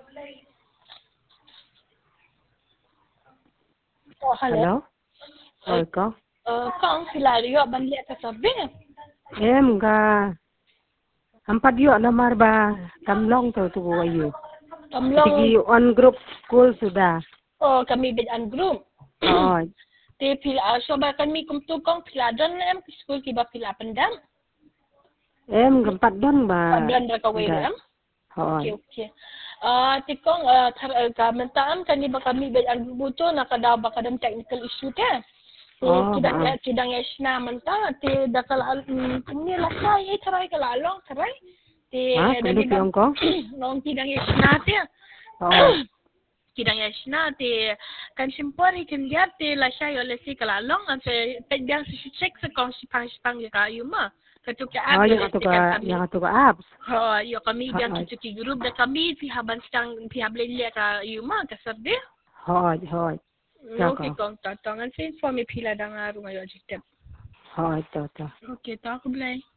Oh, Hello? Oi, ko? Kong sila rio banliat ka sabi. Ga. Hampat yuk lamar ba tamlong to ayu. Kamlong, Sige on group school sudah. kami bidan group. Oh, Te pila so ba kami kumtukong pila don em school kiba pila pendam. gampat don ba? Padan ra ka way Da. em. Oh. Okay. Tikong kamentaan kani ba kami bidan buto nakadaw ba kadam technical issue te. Kidang na manta te dakal ni lasay taray kalalong taray. Te Kulit yung ko? nong kidang na te. Oh. Kidang na te kan simpori kan lihat te lasay ole si kalalong ante pedang si check sa kong si pang kayo ma. Katuka Oh, yang atuka apps. Yo kami biang tuki group da kami pihaban stang pihablen liya ka yuma kasarde. Hoy. Okay kong tatangan sa informe pila da nga rungayo jitep. Hoy, to. Okay, ta ako blay.